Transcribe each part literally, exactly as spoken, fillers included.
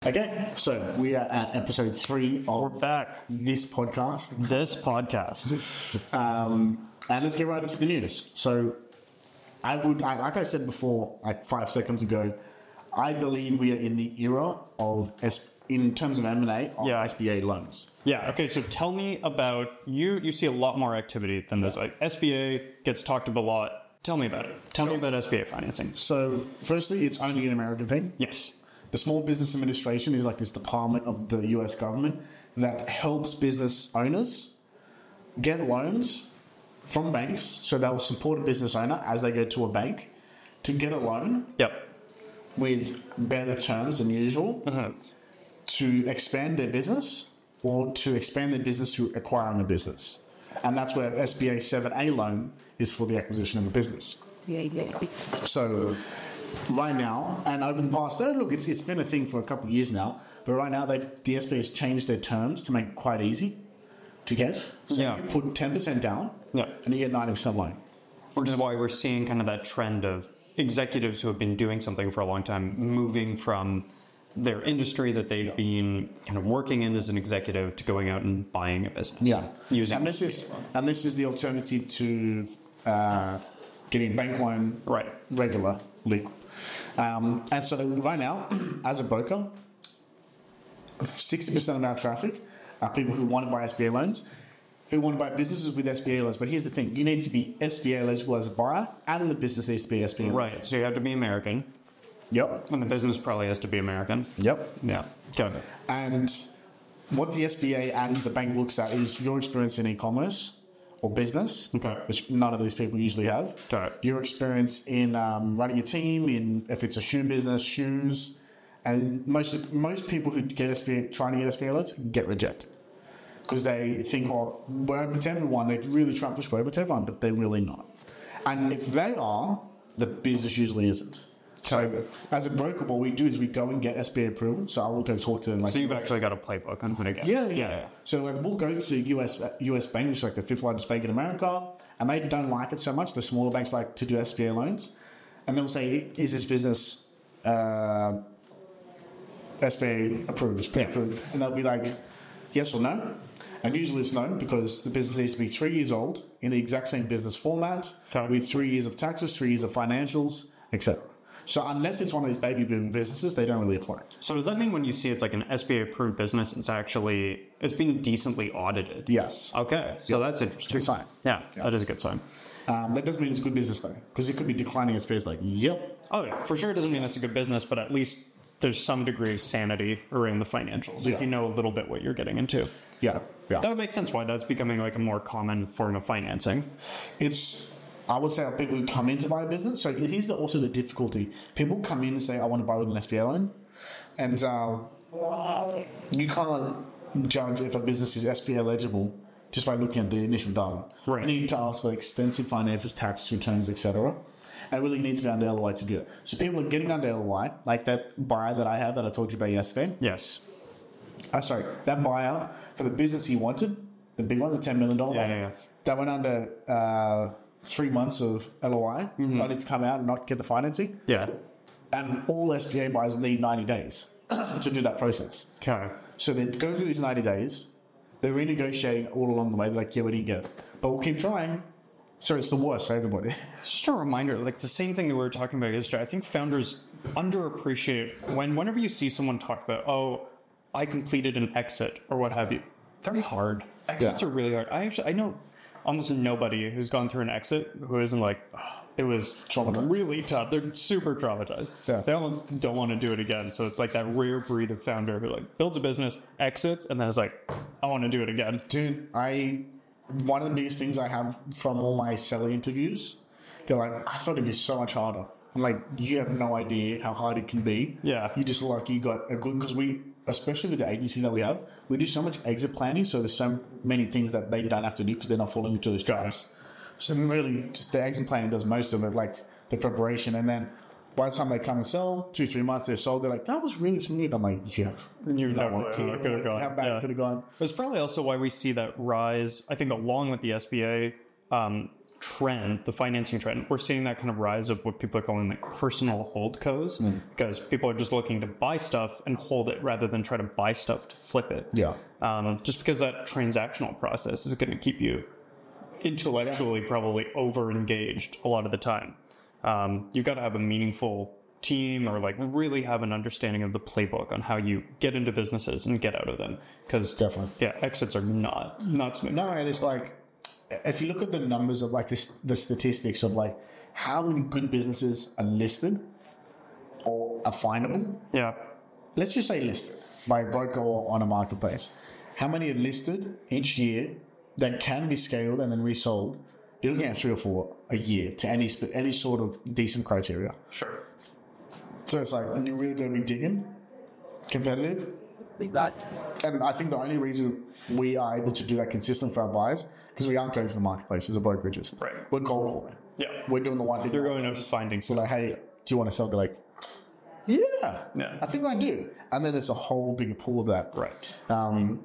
Okay, so we are at episode three of We're back. this podcast. This podcast. Um, and let's get right into the news. So, I would, I, like I said before, like five seconds ago, I believe we are in the era of, S, in terms of M and A, of Yeah. S B A loans. Yeah. Okay. So tell me about you. You see a lot more activity than this. Like S B A gets talked about a lot. Tell me about it. Tell me about S B A financing. So, firstly, it's only an American thing. Yes. The Small Business Administration is like this department of the U S government that helps business owners get loans from banks. So they'll support a business owner as they go to a bank to get a loan Yep. with better terms than usual Uh-huh. to expand their business or to expand their business to acquiring a business. And that's where S B A seven A loan is for the acquisition of a business. So right now, and over the past, oh, look, it's it's been a thing for a couple of years now, but right now they've the S B A has changed their terms to make it quite easy to get. So Yeah. you put ten percent down, Yeah. and you get ninety percent loan. Which is why we're seeing kind of that trend of executives who have been doing something for a long time moving from their industry that they've been kind of working in as an executive to going out and buying a business. Yeah, Using and this is and this is the alternative to uh, getting a bank loan right. regularly. Um, and so right now, as a broker, sixty percent of our traffic are people who want to buy S B A loans, who want to buy businesses with S B A loans. But here's the thing: you need to be S B A eligible as a buyer, and the business needs to be S B A eligible. Right. So you have to be American, Yep. and the business probably has to be American. Yep. Yeah. Got it. And what the S B A and the bank looks at is your experience in e-commerce or business, Okay. which none of these people usually have. Got it. Your experience in um, running a team, in if it's a shoe business, shoes, and most most people who get S B A, trying to get S B A loans get rejected because they think, oh, we're open to everyone. They really try and push we're open to everyone, but they're really not. And if they are, the business usually isn't. So as a broker, what we do is we go and get S B A approval. So I will go talk to them. Like, So you've actually got a playbook on how to get. yeah, yeah. So like, we'll go to U S U S bank, which is like the fifth largest bank in America, and they don't like it so much. The smaller banks like to do S B A loans, and they'll say, "Is this business uh, S B A approved?" S B A approved, and they'll be like, "Yes or no." And usually it's no because the business needs to be three years old in the exact same business format Okay. with three years of taxes, three years of financials, et cetera. So unless it's one of these baby boom businesses, they don't really apply. So does that mean when you see it's like an S B A approved business, it's actually it's been decently audited? Yes. Okay. So that's interesting. Good sign. Yeah, that is a good sign. Um, that doesn't mean it's a good business though, because it could be declining S B As like, yep. Oh yeah, for sure it doesn't mean it's a good business, but at least there's some degree of sanity around the financials. Yeah. If you know a little bit what you're getting into. Yeah, yeah. That would make sense why that's becoming like a more common form of financing. It's, I would say, people who come in to buy a business. So here's the, also the difficulty. People come in and say, I want to buy with an S B A loan. And uh, you can't judge if a business is S B A eligible just by looking at the initial data. Right. You need to ask for extensive financials, tax returns, et cetera. And it really needs to be under L O I to do it. So people are getting under L O I, like that buyer that I have that I told you about yesterday. Yes. Uh, sorry, that buyer for the business he wanted, the big one, the ten million dollars Yeah, one, yeah, yeah. that went under uh, three months of L O I, Mm-hmm. only to come out and not get the financing. Yeah. And all S B A buyers need ninety days to do that process. Okay. So they go through these ninety days, they're renegotiating all along the way. They're like, yeah, we didn't get it. But we'll keep trying. So it's the worst for everybody. It's just a reminder, like the same thing that we were talking about yesterday. I think founders underappreciate when whenever you see someone talk about, oh, I completed an exit or what have you. They're hard. Exits Yeah. are really hard. I actually I know almost nobody who's gone through an exit who isn't like, oh, it was Traumatized. really tough. They're super traumatized. Yeah. They almost don't want to do it again. So it's like that rare breed of founder who like builds a business, exits, and then is like, I want to do it again. Dude, I one of the biggest things I have from all my selling interviews, they're like, I thought it'd be so much harder. I'm like, you have no idea how hard it can be. Yeah. You just like you got a good because we, especially with the agencies that we have, we do so much exit planning. So there's so many things that they don't have to do because they're not falling into those traps. So really, just the exit planning does most of it, like the preparation, and then by the time they come and sell, two three months they're sold. They're like, that was really smooth. I'm like, yeah, And you no know one how cares it could have gone. how bad Yeah. it could have gone. It's probably also why we see that rise, I think, along with the S B A, um, trend, the financing trend, we're seeing that kind of rise of what people are calling like personal holdcos, mm. because people are just looking to buy stuff and hold it rather than try to buy stuff to flip it. Yeah. Um, just because that transactional process is going to keep you intellectually probably over engaged a lot of the time. Um, you've got to have a meaningful team or like really have an understanding of the playbook on how you get into businesses and get out of them. Because definitely, yeah, exits are not not smooth. No, and it's like if you look at the numbers of like this, the statistics of like how many good businesses are listed or are findable. Yeah. Let's just say listed by a broker or on a marketplace. How many are listed each year that can be scaled and then resold? You're looking at three or four a year to any any sort of decent criteria. Sure. So it's like, and you're really going to be digging competitive. And I think the only reason we are able to do that consistently for our buyers because we aren't going to the marketplaces or brokerages. Right. We're cold calling. Yeah. We're doing the one thing. You're going out finding. So like, hey, do you want to sell? They're like, yeah, yeah, I think I do. And then there's a whole bigger pool of that. Right. Um,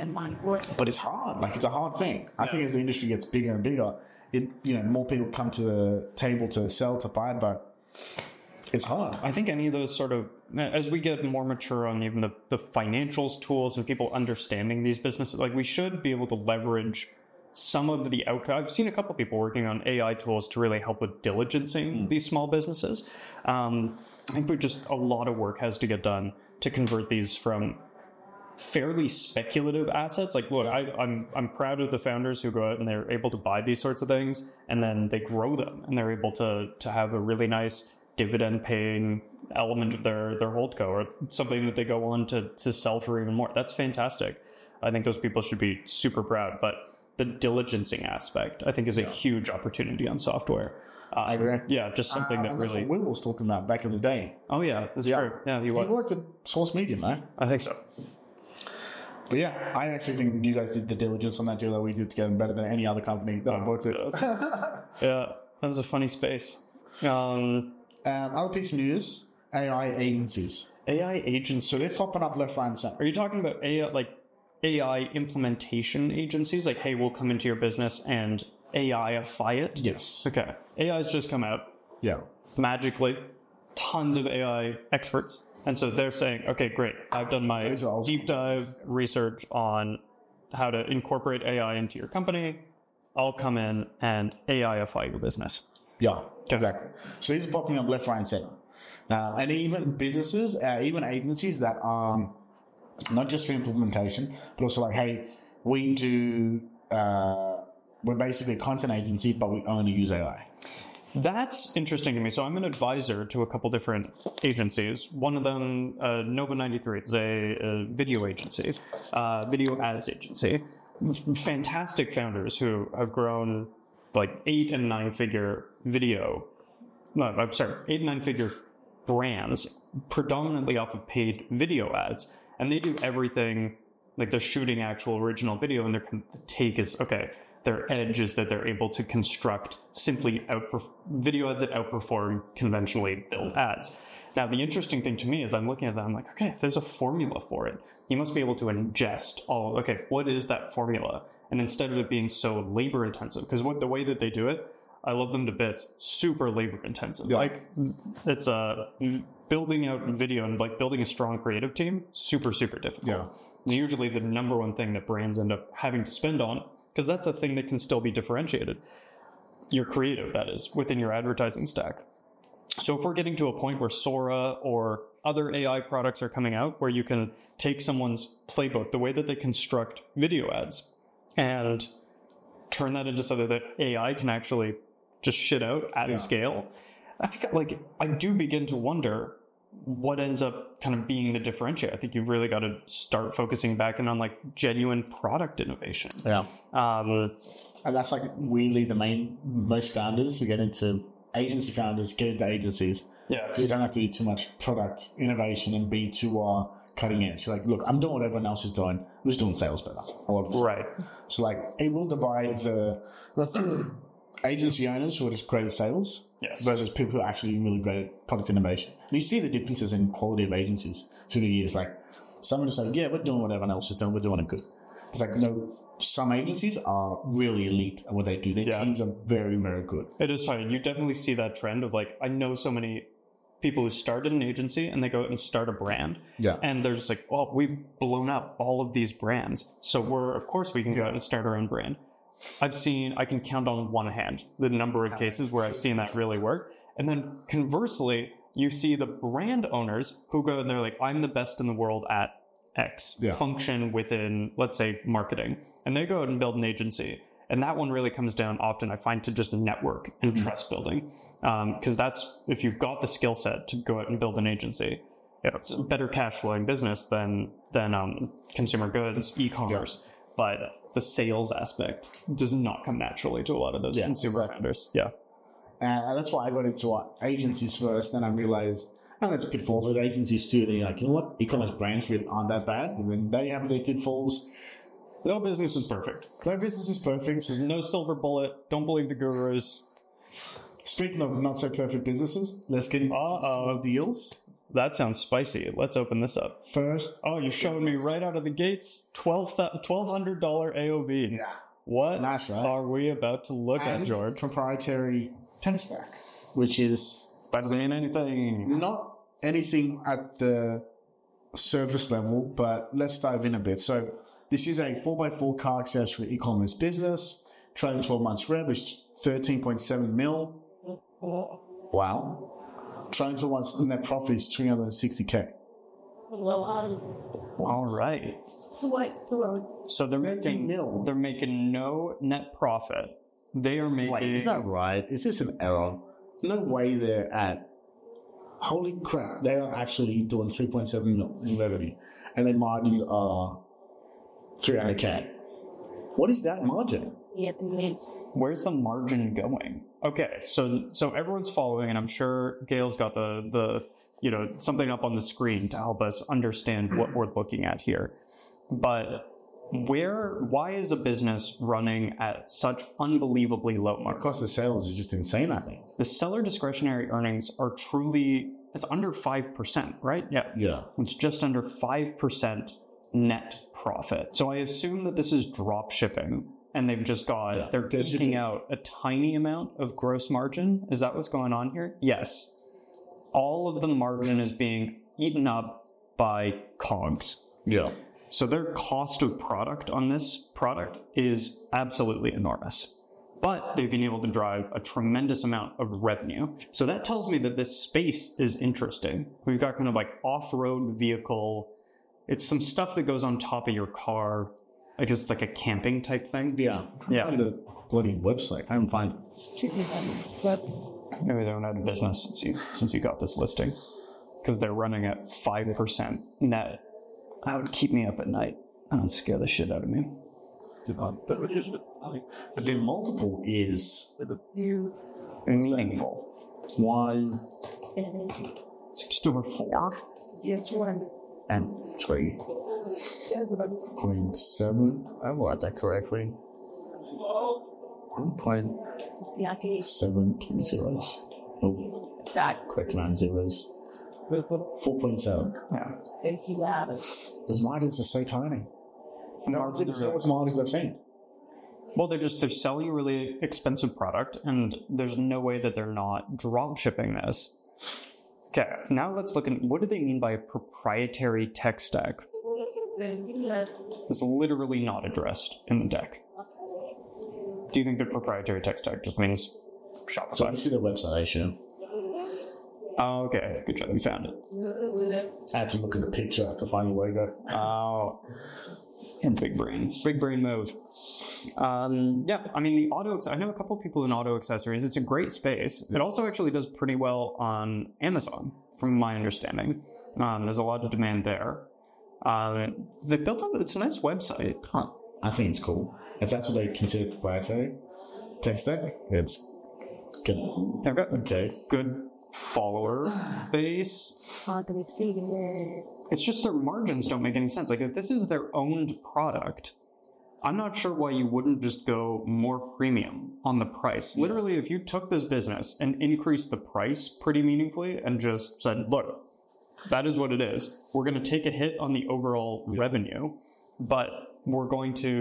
but it's hard. Like it's a hard thing. I yeah. think as the industry gets bigger and bigger, it you know more people come to the table to sell, to buy, but it's hard. I think any of those sort of, as we get more mature on even the, the financials tools and people understanding these businesses, like we should be able to leverage some of the outcomes. I've seen a couple of people working on A I tools to really help with diligencing mm. these small businesses. Um, I think we just, a lot of work has to get done to convert these from fairly speculative assets. Like, look, I, I'm I'm proud of the founders who go out and they're able to buy these sorts of things and then they grow them and they're able to to have a really nice dividend paying element of their, their holdco or something that they go on to, to sell for even more. That's fantastic. I think those people should be super proud. But the diligencing aspect, I think, is a huge opportunity on software. Uh, I agree. Yeah, just something uh, that that's really... what Will was talking about back in the day. Oh, yeah, that's yeah. true. Yeah, he was. He worked at Source Media, man. I think so. But yeah, I actually think you guys did the diligence on that deal that we did together better than any other company that I've worked with. Yeah, that was a funny space. Um, um, other piece of news, A I agencies. A I agencies. So they're popping up left, right, and center. Are you talking about A I, like A I implementation agencies? Like, hey, we'll come into your business and A I-ify it? Yes. Okay. A I's just come out. Yeah. Magically. Tons of A I experts. And so they're saying, okay, great. I've done my deep dive research on how to incorporate A I into your company. I'll come in and A I-ify your business. Yeah, exactly. So these are popping up left, right, and center. Uh, and even businesses, uh, even agencies that are not just for implementation, but also like, hey, we do, uh, we're basically a content agency, but we only use A I. That's interesting to me. So I'm an advisor to a couple different agencies. One of them, uh, Nova ninety-three, is a, a video agency, uh, video ads agency. Fantastic founders who have grown like eight and nine figure video. No, I'm sorry, eight and nine figure brands, predominantly off of paid video ads, and they do everything. Like they're shooting actual original video, and their take is okay. Their edge is that they're able to construct simply outperf- video ads that outperform conventionally built ads. Now, the interesting thing to me is I'm looking at that, I'm like, okay, there's a formula for it. You must be able to ingest all, okay, what is that formula? And instead of it being so labor intensive, because what the way that they do it, I love them to bits, super labor intensive. Yeah. Like it's uh, building out video and like building a strong creative team, super, super difficult. Yeah. It's usually the number one thing that brands end up having to spend on, because that's a thing that can still be differentiated. You're creative, that is, within your advertising stack. So if we're getting to a point where Sora or other A I products are coming out where you can take someone's playbook, the way that they construct video ads, and turn that into something that A I can actually just shit out at yeah. scale, I think, like, I do begin to wonder what ends up kind of being the differentiator. I think you've really got to start focusing back in on like genuine product innovation. Yeah. Um, and that's like really the main, most founders who get into agency founders get into agencies. Yeah. You don't have to do too much product innovation and be too uh, cutting edge. You're like, look, I'm doing what everyone else is doing. I'm just doing sales better. A lot of the right. So like it will divide the agency owners who are just great at sales yes. versus people who are actually really great at product innovation. And you see the differences in quality of agencies through the years. Like some are just like, yeah, we're doing what everyone else is doing. We're doing it good. It's like, no, some agencies are really elite at what they do. Their Yeah. teams are very, very good. It is funny. You definitely see that trend of like, I know so many people who started an agency and they go out and start a brand. Yeah. And they're just like, oh, we've blown up all of these brands. So we're, of course, we can go out and start our own brand. I've seen, I can count on one hand the number of cases where I've seen that really work. And then conversely, you see the brand owners who go and they're like, I'm the best in the world at X Yeah. function within, let's say, marketing. And they go out and build an agency. And that one really comes down often, I find, to just network and Mm-hmm. trust building. Because that's, if you've got the skill set to go out and build an agency, you know, it's a better cash flowing business than, than um, consumer goods, e-commerce. Yeah. But the sales aspect does not come naturally to a lot of those Yeah, consumer exactly. founders. Yeah. Uh, that's why I got into uh, agencies first. Then I realized, and there's pitfalls with agencies too. They're like, you know what, e-commerce brands really aren't that bad. And then they have their pitfalls. No business is perfect. No business is perfect. There's no silver bullet. Don't believe the gurus. Speaking of not so perfect businesses, let's get into some Uh-oh. small deals. That sounds spicy. Let's open this up. First, Oh, you're showing me right out of the gates twelve hundred dollars A O Vs. Yeah. What Nice, right? are we about to look and at, George? proprietary tech stack, which is That doesn't mean anything. not anything at the surface level, but let's dive in a bit. So this is a four by four car accessory e-commerce business. Trailing twelve months rev is thirteen point seven mil. Wow. Trailing twelve months net profit is three hundred sixty K. All right. So they're thirteen making mil. they're making no net profit. They are making. Wait, is that right? Is this an error? No way they're at. Holy crap, they are actually doing three point seven mil in revenue. And their margins are three hundred K. What is that margin? Where's the margin going? Okay, so so everyone's following, and I'm sure Gail's got the the you know something up on the screen to help us understand what we're looking at here. But where, why is a business running at such unbelievably low The margins? cost of sales is just insane, I think. The seller discretionary earnings are truly, it's under five percent, right? Yeah. Yeah. It's just under five percent net profit. So I assume that this is drop shipping, and they've just got, Yeah. they're They're taking shipping. out a tiny amount of gross margin. Is that what's going on here? Yes. All of the margin is being eaten up by COGS. Yeah. So their cost of product on this product is absolutely enormous. But they've been able to drive a tremendous amount of revenue. So that tells me that this space is interesting. We've got kind of like off-road vehicle. It's some stuff that goes on top of your car. I guess it's like a camping type thing. Yeah. Yeah. Find the bloody website. I haven't found it. Maybe they're out of business since you, since you got this listing. Because they're running at five percent net. That would keep me up at night. That would scare the shit out of me. But their multiple is Meaningful. one It's just over four. and three point seven. I wrote that correctly. One point seven two zeros. Oh, correct nine zeros. Four point seven. Yeah. Those margins are so tiny. No, They're the smallest margins I've seen. well, they're just they're selling a really expensive product, and there's no way that they're not drop shipping this. Okay, now let's look at what do they mean by a proprietary tech stack. It's literally not addressed in the deck. Do you think the proprietary tech stack just means So Shopify? this is their website, I assume. Oh, okay, good job, you found it. I had to look at the picture to find the logo. Oh, and big brain, big brain move. Um, yeah, I mean the auto. I know a couple of people in auto accessories. It's a great space. It also actually does pretty well on Amazon, from my understanding. Um, there's a lot of demand there. Uh, they built up. It's a nice website. Huh. I think it's cool. If that's what they consider proprietary tech stack, it's good. They've got a Okay. good follower base. It's just their margins don't make any sense. Like if this is their owned product, I'm not sure why you wouldn't just go more premium on the price. Literally, if you took this business and increased the price pretty meaningfully and just said, look, that is what it is. We're going to take a hit on the overall revenue, but we're going to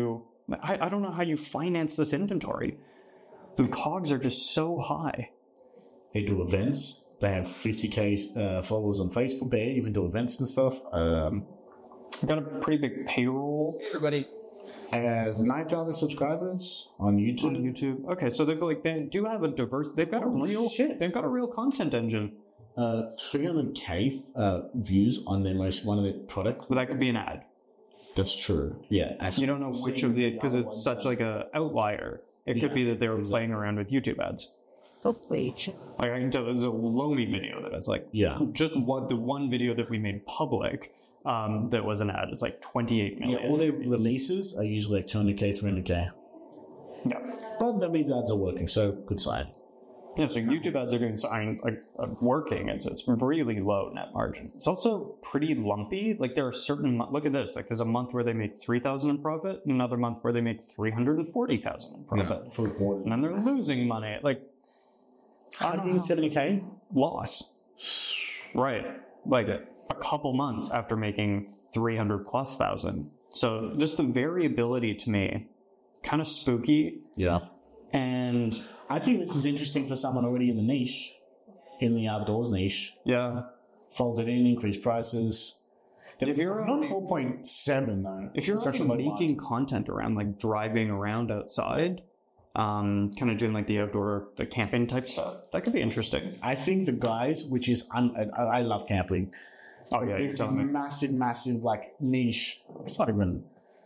I, I don't know how you finance this inventory. The cogs are just so high. They do events. They have fifty K uh, followers on Facebook. They even do events and stuff. Um, got a pretty big payroll. Everybody. has nine thousand subscribers on YouTube. On YouTube. Okay, so they've like they do have a diverse. They've got a Oh, real shit. They've got a real content engine. Uh, three hundred K uh, views on their most one of their products. But that could be an ad. That's true. Yeah, actually, You don't know which of the because other it's ones such are- like a outlier. It could Yeah, be that they were exactly. playing around with YouTube ads. Hopefully. Like I can tell there's a Lomi video that is like Yeah. just what the one video that we made public um, that was an ad is like twenty-eight Yeah, million. all their releases are usually like two hundred K, three hundred K. Yeah. But that means ads are working, so good sign. Yeah, so YouTube ads are doing sign like uh, working. It's it's really low net margin. It's also pretty lumpy. Like there are certain mo- look at this. Like there's a month where they make three thousand in profit, and another month where they make three hundred and forty thousand in profit, For reporting. and then they're losing money. Like one hundred seventy K? loss, right? Like a, a couple months after making three hundred plus thousand. So just the variability to me, kind of spooky. Yeah. And I think this is interesting for someone already in the niche, in the outdoors niche. yeah, Folded in, increased prices. If you're not a- four point seven though. if you're It's such a actually low making margin. content around like driving around outside, um, kind of doing like the outdoor, the camping type stuff, that could be interesting. I think the guys, which is un- I, I love camping. Oh yeah, This is telling me. massive, massive like niche. It's not even.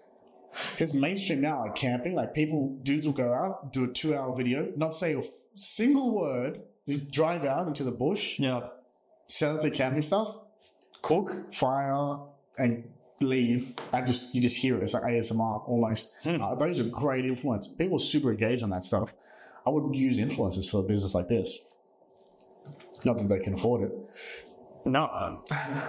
It's mainstream now, like camping. Like people, dudes will go out, do a two-hour video, not say a f- single word, just drive out into the bush, Yeah, set up their camping stuff, cook, fire, and leave. And just you just hear it. It's like A S M R almost. Hmm. Uh, those are great influence. People are super engaged on that stuff. I would use influencers for a business like this. Not that they can afford it. no, um,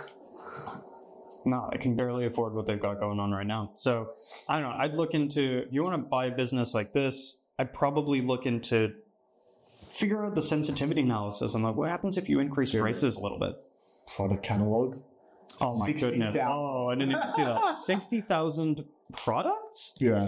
no, I can barely afford what they've got going on right now. So I don't know. I'd look into if you want to buy a business like this, I'd probably look into figure out the sensitivity analysis and like what happens if you increase prices a little bit. Product catalog. Oh my goodness! sixty thousand. Oh, I didn't even see that. Sixty thousand products? Yeah.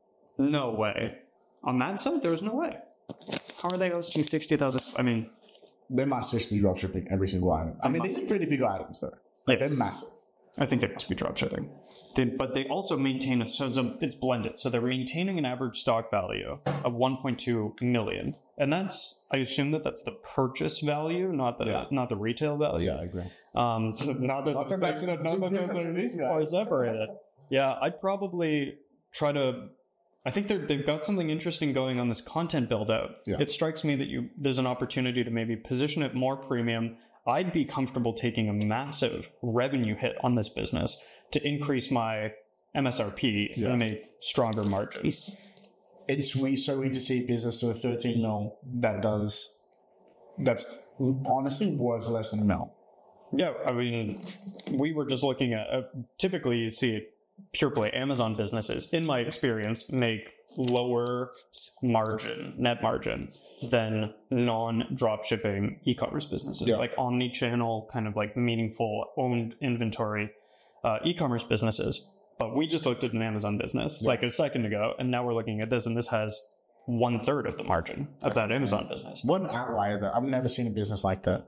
No way. On that side, there's no way. How are they hosting sixty thousand? I mean, They must just be dropshipping every single item. I mean, these are pretty big items, though. Like, Yes. they're massive. I think they must be dropshipping. They, but they also maintain a so it's, a it's blended. So they're maintaining an average stock value of one point two million, and that's I assume that that's the purchase value, not the Yeah. not the retail value. I agree. Um, not that Not that that's a not that big that's difference in these guys. are separated. Yeah, I'd probably try to. I think they're, they've got something interesting going on this content build out. Yeah. It strikes me that you there's an opportunity to maybe position it more premium. I'd be comfortable taking a massive revenue hit on this business to increase my M S R P Yeah. and make stronger margins. It's we so we to see business to a thirteen mil that does, that's honestly worth less than a mil. Yeah, I mean, we were just looking at uh, typically you see pure play Amazon businesses, in my experience, make lower margin, net margin than non drop shipping e commerce businesses, Yeah. like omni channel, kind of like meaningful owned inventory uh, e commerce businesses. But we just looked at an Amazon business Yeah. like a second ago, and now we're looking at this, and this has one third of the margin of that Amazon business. One outlier, though. I've never seen a business like that.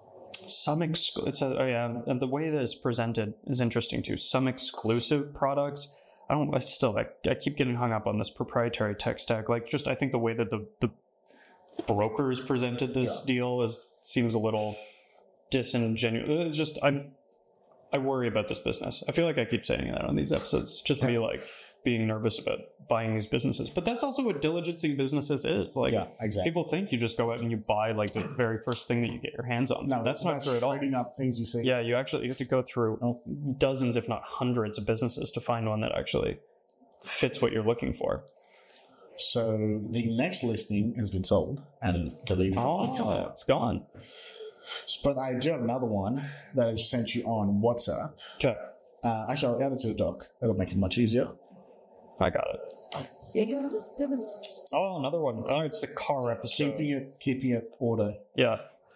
Some ex- it's a, oh yeah, and the way that it's presented is interesting too. Some exclusive products. I don't. I still. I, I keep getting hung up on this proprietary tech stack. Like, just I think the way that the the brokers presented this Yeah. deal is seems a little disingenuous. It's just I'm. I worry about this business. I feel like I keep saying that on these episodes. Just me like being nervous about buying these businesses. But that's also what diligencing businesses is. Like, Yeah, exactly. people think you just go out and you buy like the very first thing that you get your hands on. No, that's not about true at all. trading up things you see. Yeah, you actually you have to go through Oh. dozens, if not hundreds, of businesses to find one that actually fits what you're looking for. So the next listing has been sold and deleted from my Oh, time. it's gone. But I do have another one that I just sent you on WhatsApp. Okay, Uh, actually, I'll add it to the doc. That'll make it much easier. I got it. Oh, another one. Oh, it's the car episode. Keeping it, keeping it order. Yeah.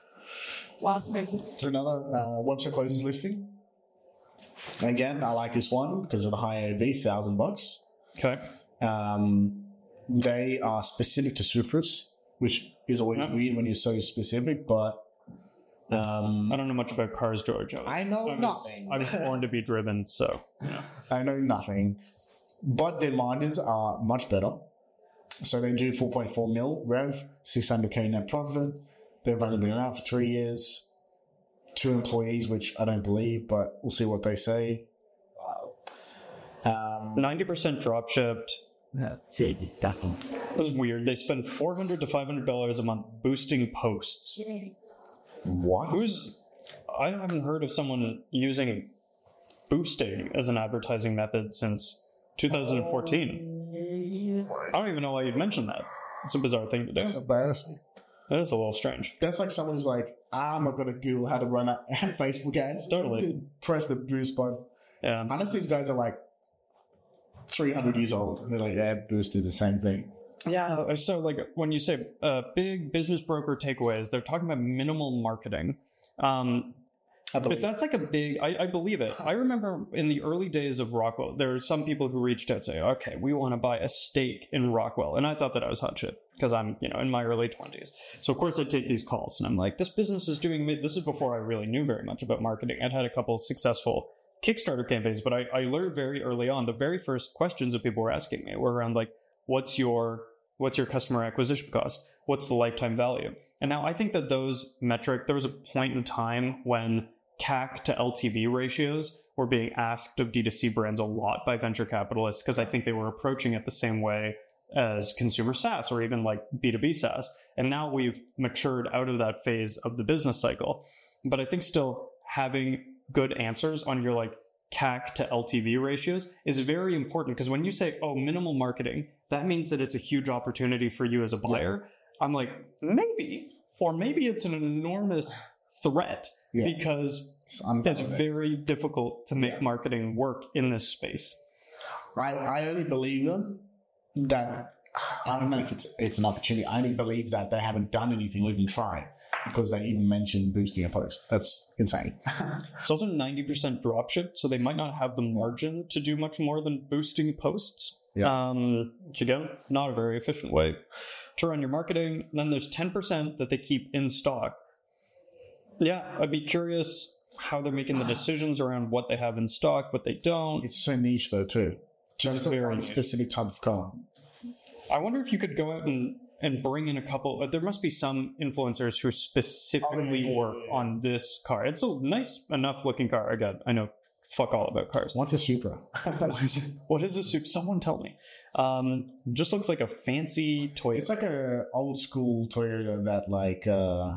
It's another uh, website closes listing. Again, I like this one because of the high A V, thousand bucks. Okay. Um, they are specific to Supras, which is always Yep. weird when you're so specific, but um, I don't know much about cars, George. I, was, I know I was, nothing. I was born to be driven, so yeah. I know nothing. But their margins are much better. So they do four point four mil rev, six hundred K net profit. They've only been around for three years. Two employees, which I don't believe, but we'll see what they say. Um, ninety percent drop shipped. That was weird. They spend four hundred to five hundred dollars a month boosting posts. what? Who's? I haven't heard of someone using boosting as an advertising method since two thousand fourteen. I don't even know why you'd mention that. It's a bizarre thing to That's do. embarrassing. That is a little strange. That's like someone who's like, I'm not going to Google how to run a Facebook ads. Totally. Press the boost button. Yeah. Unless these guys are like three hundred years old. And they're like, yeah, boost is the same thing. Yeah. So, like, when you say uh, big business broker takeaways, they're talking about minimal marketing. Um, I believe. Because that's like a big, I, I believe it. I remember in the early days of Rockwell, there were some people who reached out saying, okay, we want to buy a stake in Rockwell. And I thought that I was hot shit because I'm, you know, in my early twenties. So of course I'd take these calls and I'm like, this business is doing, this is before I really knew very much about marketing. I'd had a couple of successful Kickstarter campaigns, but I, I learned very early on, the very first questions that people were asking me were around like, what's your, what's your customer acquisition cost? What's the lifetime value? And now I think that those metric, there was a point in time when C A C to L T V ratios were being asked of D two C brands a lot by venture capitalists because I think they were approaching it the same way as consumer SaaS or even like B two B SaaS. And now we've matured out of that phase of the business cycle. But I think still having good answers on your like C A C to L T V ratios is very important because when you say, oh, minimal marketing, that means that it's a huge opportunity for you as a buyer. Yeah. I'm like, maybe, or maybe it's an enormous threat. Yeah. Because it's, it's very difficult to make yeah. marketing work in this space. I, I only believe them that, I don't know if it's it's an opportunity, I only believe that they haven't done anything or even tried because they even mentioned boosting a post. That's insane. It's also ninety percent dropship, so they might not have the margin to do much more than boosting posts. Yeah. Um, which again, not a very efficient way to run your marketing. And then there's ten percent that they keep in stock. Yeah, I'd be curious how they're making the decisions around what they have in stock, what they don't. It's so niche, though, too. Just a very niche. Specific type of car. I wonder if you could go out and, and bring in a couple. There must be some influencers who specifically oh, yeah, work yeah, yeah. on this car. It's a nice enough looking car. Again, I know fuck all about cars. What's a Supra? What is a Supra? Someone tell me. Um, just looks like a fancy Toyota. It's like a old school Toyota that, like... Uh,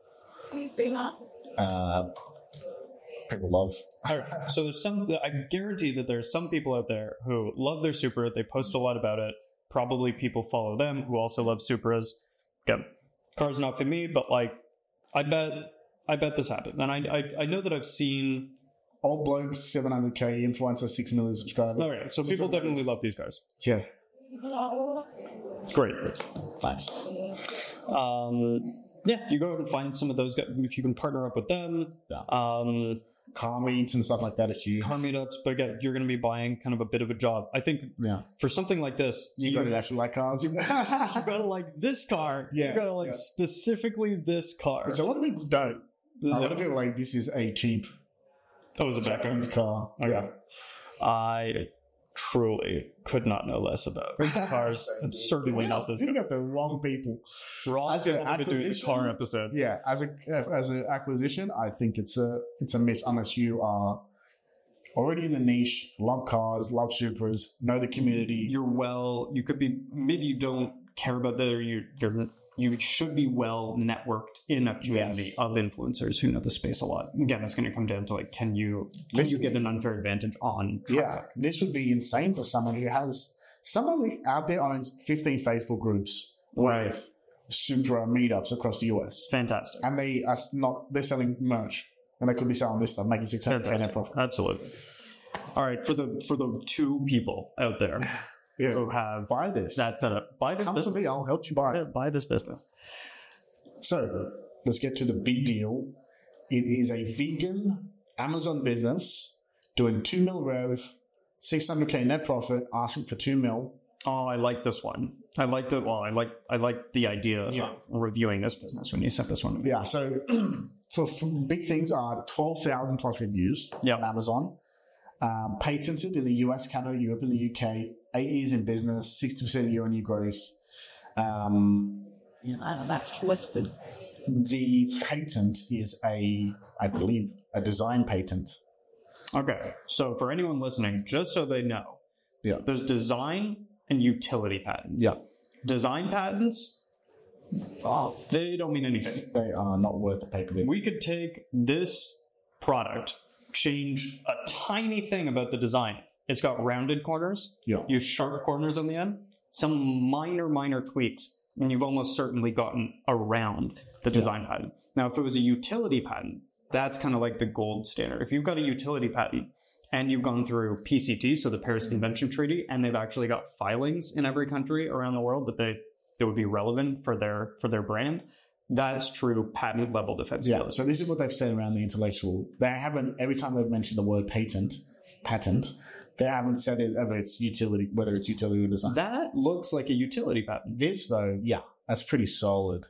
Uh, people love. All right. So there's some. I guarantee that there's some people out there who love their Supra. They post a lot about it. Probably people follow them who also love Supras. Again, car's not for me, but like, I bet, I bet this happened, and I, I, I know that I've seen old bloke, seven hundred K influencer, six million subscribers. All right. So people definitely love these cars. Yeah. Great. Thanks. Um. Yeah, you go out and find some of those guys. If you can partner up with them. Yeah. Um, car meets and stuff like that are huge. Car meetups, but again, you're going to be buying kind of a bit of a job. I think yeah. for something like this, you, you got to actually like cars. You got to like this car. Yeah. You got to like yeah. specifically this car. Which a lot of people don't. A lot of people are like, this is a cheap that was a Japanese car. Okay. Yeah. I truly could not know less about cars, and certainly not this. You got the wrong people. Wrong as an acquisition car episode. Yeah, as a as an acquisition, I think it's a it's a miss unless you are already in the niche, love cars, love Supras, know the community. You're well. You could be. Maybe you don't care about that. Or you you're, you should be well networked in a community yes. of influencers who know the space a lot. Again, it's going to come down to like, can you can this, you get an unfair advantage on traffic? Yeah, this would be insane for someone who has someone out there owns fifteen Facebook groups right. with Supra meetups across the U S. Fantastic, and they are not they're selling merch, and they could be selling this stuff, making six hundred K net profit. Absolutely. All right, for the for the two people out there. Yeah. Who have buy this. That's setup. Buy this Come business. to me, I'll help you buy it. Buy this business. So let's get to the big deal. It is a vegan Amazon business doing two mil rev, six hundred K net profit, asking for two mil. Oh, I like this one. I like the well. I like I like the idea Yeah. of reviewing this business when you sent this one. Yeah, so for, for big things are twelve thousand plus reviews Yeah. on Amazon. Um, patented in the U S, Canada, Europe, and the U K. Eight years in business, sixty percent year-on-year growth. Um, You know, that's listed. the patent is a, I believe, a design patent. Okay, so for anyone listening, just so they know, Yeah. there's design and utility patents. Yeah. Design patents, oh, they don't mean anything. They are not worth the paper. they- We could take this product, change a tiny thing about the design. It's got rounded corners, Yeah. use sharp corners on the end, some minor, minor tweaks, and you've almost certainly gotten around the design patent. Now, if it was a utility patent, that's kind of like the gold standard. If you've got a utility patent and you've gone through P C T, so the Paris Convention Treaty, and they've actually got filings in every country around the world that they that would be relevant for their for their brand, that's true patent level defensibility. Yeah, so this is what they've said around the intellectual. They haven't, every time they've mentioned the word patent, patent, they haven't said it whether it's utility, whether it's utility or design. That looks like a utility patent. This, though, yeah, that's pretty solid.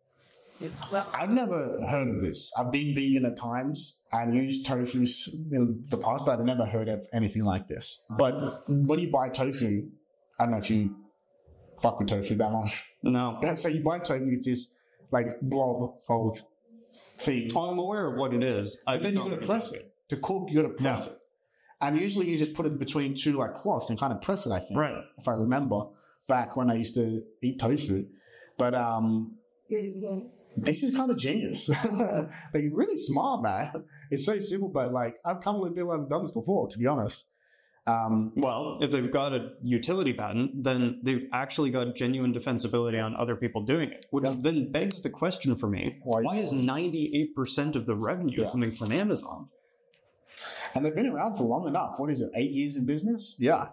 I've never heard of this. I've been vegan at times and used tofu in the past, but I've never heard of anything like this. But when you buy tofu, I don't know if you fuck with tofu that much. No. Yeah, so you buy tofu, it's this like blob of thing. Oh, I'm aware of what it is. I But then you've got to press it. To cook, you got to press Yeah. it. And usually you just put it between two like cloths and kind of press it, I think. Right. If I remember back when I used to eat tofu. But um, this is kind of genius. Like, really smart, man. It's so simple, but like, I can't believe people haven't done this before, to be honest. Um, Well, if they've got a utility patent, then they've actually got genuine defensibility on other people doing it, which Yeah. then begs the question for me, Why why is is ninety-eight percent of the revenue Yeah. coming from Amazon? and they've been around for long enough. What is it, eight years in business? Yeah.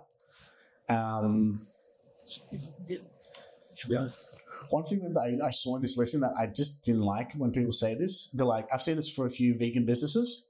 Um, One thing that I, I saw in this listing that I just didn't like when people say this, they're like, I've seen this for a few vegan businesses.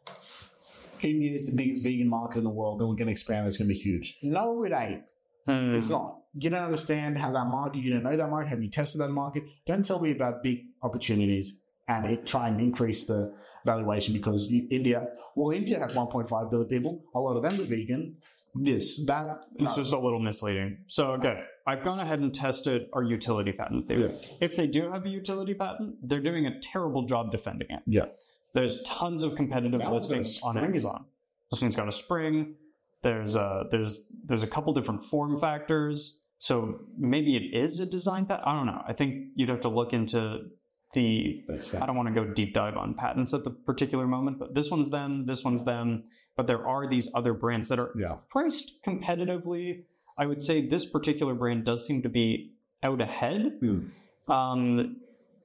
India is the biggest vegan market in the world, and we're going to expand. It's going to be huge. No, it ain't. Hmm. It's not. You don't understand how that market, you don't know that market. Have you tested that market? Don't tell me about big opportunities and it, try and increase the valuation because you, India, well, India has one point five billion people. A lot of them are vegan. This, that. It's no. just a little misleading. So, okay, I've gone ahead and tested our utility patent. They- Yeah. If they do have a utility patent, they're doing a terrible job defending it. Yeah. There's tons of competitive That one's got a listings on spring. Amazon. This one's got a spring. There's a, there's there's a couple different form factors. So maybe it is a design patent. I don't know. I think you'd have to look into the. That's I that. don't want to go deep dive on patents at the particular moment, but this one's them. This one's them. But there are these other brands that are Yeah. priced competitively. I would say this particular brand does seem to be out ahead. Mm. Um,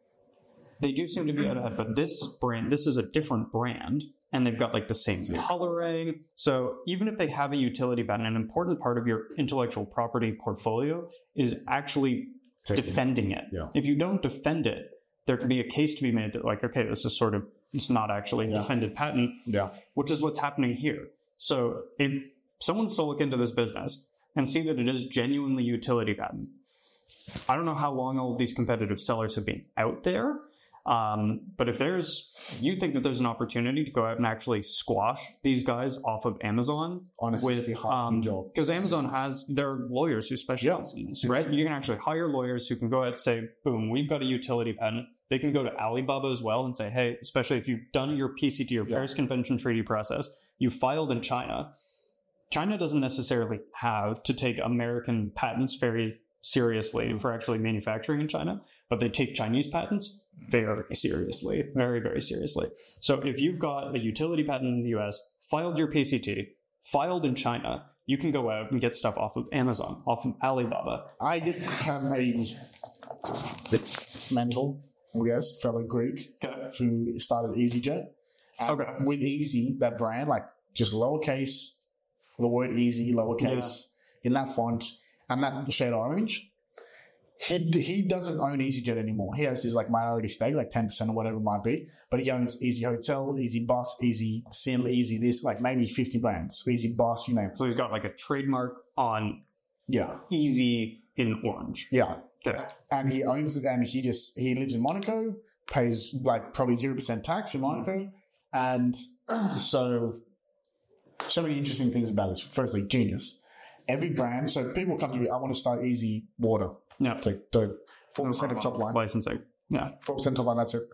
they do seem to be out ahead, but this brand, this is a different brand, and they've got like the same coloring. So even if they have a utility patent, an important part of your intellectual property portfolio is actually Taking- defending it. Yeah. If you don't defend it, there can be a case to be made that like, okay, this is sort of, it's not actually a Yeah. defended patent, Yeah. which is what's happening here. So if someone's to look into this business and see that it is genuinely utility patent, I don't know how long all of these competitive sellers have been out there, um, but if there's, you think that there's an opportunity to go out and actually squash these guys off of Amazon, Honestly, with it's a half um, job. because Amazon has their lawyers who specialize in this, right? You can actually hire lawyers who can go out and say, boom, we've got a utility patent. They can go to Alibaba as well and say, hey, especially if you've done your P C T or Yeah. Paris Convention Treaty process, you filed in China. China doesn't necessarily have to take American patents very seriously for actually manufacturing in China, but they take Chinese patents very seriously, very, very seriously. So if you've got a utility patent in the U S, filed your P C T, filed in China, you can go out and get stuff off of Amazon, off of Alibaba. I did have a mentor, I guess, fellow Greek Okay. who started EasyJet. And Okay. with Easy, that brand, like just lowercase, the word Easy, lowercase, in that font, and that shade orange. He, he doesn't own EasyJet anymore. He has his like minority stake, like ten percent or whatever it might be. But he owns Easy Hotel, Easy Bus, Easy Sim, Easy this, like maybe fifty brands. Easy Bus, you name it. So he's got like a trademark on Yeah. Easy in orange. Yeah. Okay. And he owns it, and he just he lives in Monaco, pays like probably zero percent tax in Monaco, and so so many interesting things about this. Firstly, genius. Every brand, so people come to me, I want to start Easy Water. Yeah. It's like the four percent of top line. Licensing. Yeah. Four percent top line. That's it.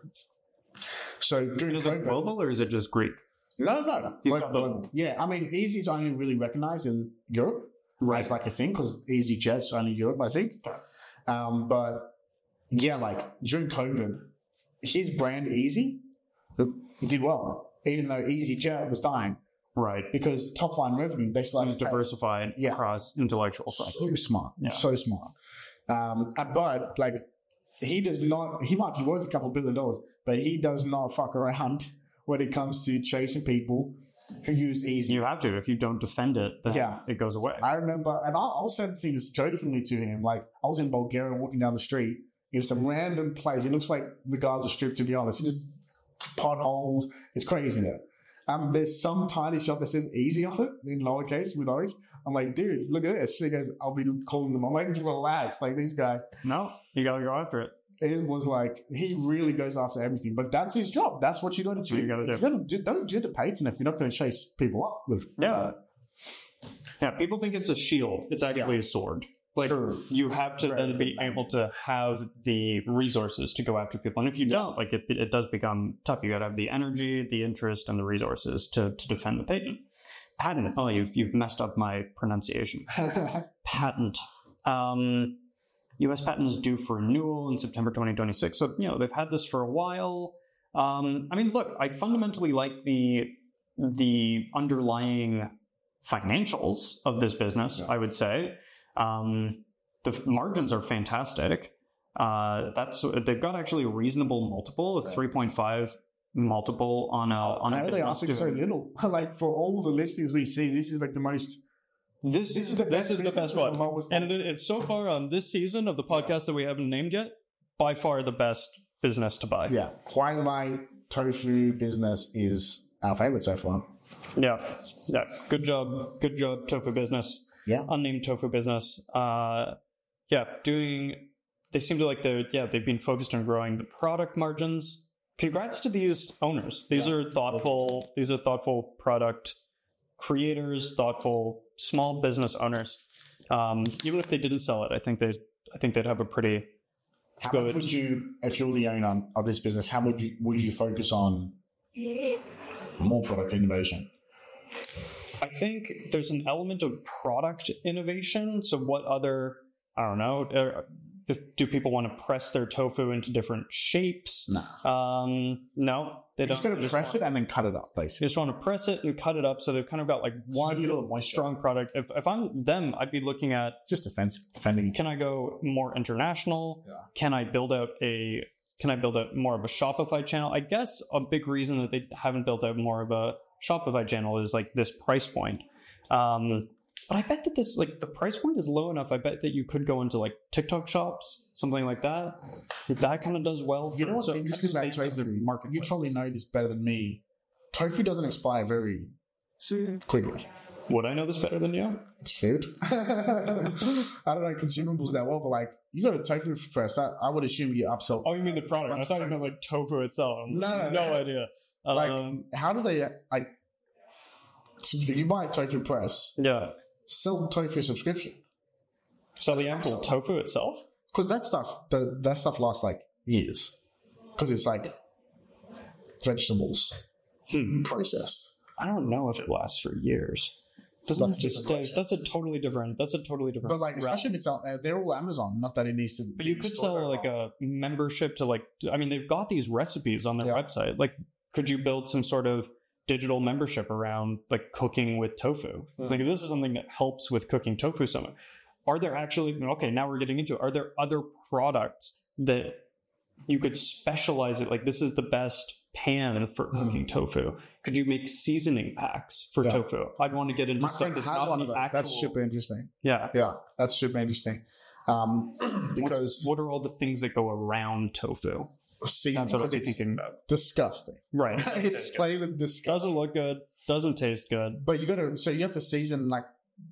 So during Is it global or is it just Greek? No, no, no. He's Like, got both. yeah, I mean, Easy's only really recognized in Europe. Right. As like a thing because EasyJet's only Europe, I think. Um, but yeah, like during COVID, his brand Easy did well, even though EasyJet was dying Right. because top line revenue they still It's have to pay. diversified Yeah. across intellectual property. So smart, Yeah. so smart. Um, uh, but like he does not. He might be worth a couple billion dollars, but he does not fuck around when it comes to chasing people who use Easy. You have to. If you don't defend it, then Yeah. it goes away. I remember, and I'll, I'll send things jokingly to him. Like, I was in Bulgaria walking down the street in some random place. It looks like the Gaza Strip, to be honest. It's just potholes. It's crazy there. Um, there's some tiny shop that says Easy on it in lowercase with orange. I'm like, dude, look at this. He goes, I'll be calling them. I'm like, relax. Like, these guys. No, you got to go after it. It was like, he really goes after everything. But that's his job. That's what you got to do. You gotta If do. you're gonna do. Don't do the patent if you're not going to chase people up with. Yeah. Yeah, people think it's a shield. It's actually Yeah. a sword. Like, True. you have to Right. then be able to have the resources to go after people. And if you don't, like, it, it does become tough. You got to have the energy, the interest, and the resources to, to defend the patent. Patent. Oh, you've, you've messed up my pronunciation. Patent. Um, U S patent is due for renewal in September twenty twenty-six. So, you know, they've had this for a while. Um, I mean, look, I fundamentally like the the underlying financials of this business, Yeah. I would say. Um, the f- margins are fantastic. Uh, that's they've got actually a reasonable multiple, a Right. three point five multiple on a on a How are they business asking so doing- little? Like, for all the listings we see, this is like the most. This, This is, is the this best is the business best with one. the lowest And it- it's so far on this season of the podcast that we haven't named yet, by far the best business to buy. Yeah, Kwai Mai tofu business is our favorite so far. Yeah. Yeah. Good job. Good job, tofu business. Yeah. Unnamed tofu business. Uh, yeah, doing. They seem to like the. Yeah, they've been focused on growing the product margins. Congrats to these owners. These Yeah. are thoughtful. These are thoughtful product creators, thoughtful small business owners. Um, even if they didn't sell it, I think they. I think they'd have a pretty. How Good. much would you, if you're the owner of this business, how would you would you focus on more product innovation? I think there's an element of product innovation. So, what other, I don't know, uh, if, do people want to press their tofu into different shapes? Nah, Um, no, they you're don't. just going They to press want, it and then cut it up, They basically. just want to press it and cut it up. So they've kind of got like one you know, moisture. strong product. If, if I'm them, I'd be looking at, Just defense, defending. can I go more international? Yeah. Can I build out a, can I build out more of a Shopify channel? I guess a big reason that they haven't built out more of a Shopify channel is like this price point. Um, but I bet that this, like, the price point is low enough. I bet that you could go into like TikTok shops, something like that. If that kind of does well. You know what's So interesting about that's the tofu? market You probably know this better than me. Tofu doesn't expire very quickly. Would I know this better than you? It's food. I don't know consumables that well, but like you got a tofu press, I, I would assume you upsell. Oh, you mean the product? I thought you meant like tofu itself. No, no, no no. idea. Like, um, how do they like? So you buy a tofu press, yeah. sell tofu subscription So the actual tofu itself? because that stuff, the, that stuff lasts like years because it's like vegetables Hmm. processed. I don't know if it lasts for years. Doesn't That's it just? different Uh, that's a totally different. That's a totally different. But like, route. especially if it's out, uh, they're all Amazon. Not that it needs to. But you could sell like a membership to like. I mean, they've got these recipes on their Yeah. website. Like, could you build some sort of digital membership around like cooking with tofu? Hmm. Like, this is something that helps with cooking tofu. Something. Are there actually? Okay, now we're getting into it. Are there other products that you could specialize it? Like, this is the best pan for cooking tofu. Could you make seasoning packs for Yeah. tofu? I'd want to get into My stuff friend that's has not one the of those. actual. That's super interesting. Yeah. Yeah, that's super interesting. Um, because What are all the things that go around tofu? seasoning, That's what because I'm it's thinking about. disgusting. Right. It's plain and disgusting. Doesn't look good. Doesn't taste good. But you got to, so you have to season like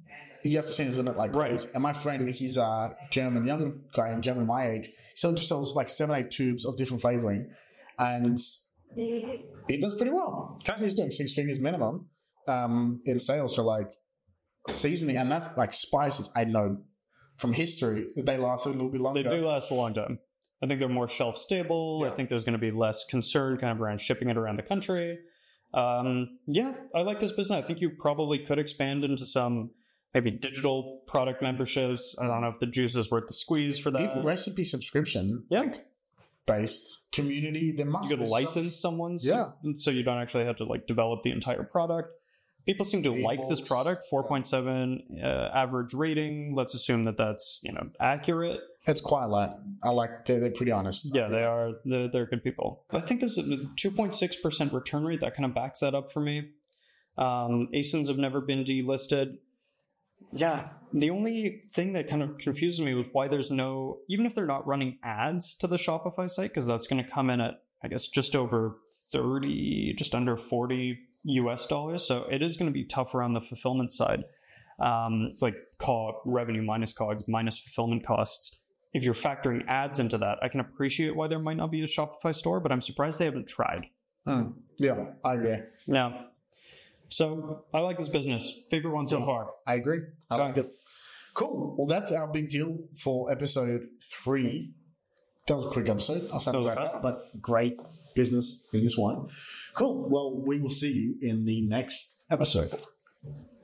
you have to see, isn't it? Like, Right. crazy. And my friend, he's a German young guy, in German my age. He still just sells like seven, eight tubes of different flavoring, and he does pretty well. He's doing six figures minimum um, in sales for like seasoning, and that's like spices. I know from history that they last a little bit longer. They do last a long time. I think they're more shelf stable. Yeah. I think there's going to be less concern kind of around shipping it around the country. Um, yeah, I like this business. I think you probably could expand into some maybe digital product memberships. I don't know if the juice is worth the squeeze for that. Even recipe subscription, Yeah. like based community. There must You could be license someone's, Yeah. so you don't actually have to like develop the entire product. People seem to like this Labels. product. four point seven uh, average rating. Let's assume that that's, you know, accurate. It's quite light. I like. They're, they're pretty honest. Yeah, they are. They're, they're good people. I think this is a two point six percent return rate. That kind of backs that up for me. Um, A S I Ns have never been delisted. Yeah, the only thing that kind of confuses me was why there's no, even if they're not running ads to the Shopify site, because that's going to come in at, I guess, just over thirty, just under forty U S dollars. So it is going to be tougher on the fulfillment side. Um, it's like call revenue minus cogs minus fulfillment costs. If you're factoring ads into that, I can appreciate why there might not be a Shopify store, but I'm surprised they haven't tried. Hmm. Yeah, I agree. Yeah. So I like this business. Favorite one so far. I agree. I like Okay. it. Cool. Well, that's our big deal for episode three. That was a quick episode. I'll say That was that, fast. but great business, biggest one. Cool. Well, we will see you in the next episode.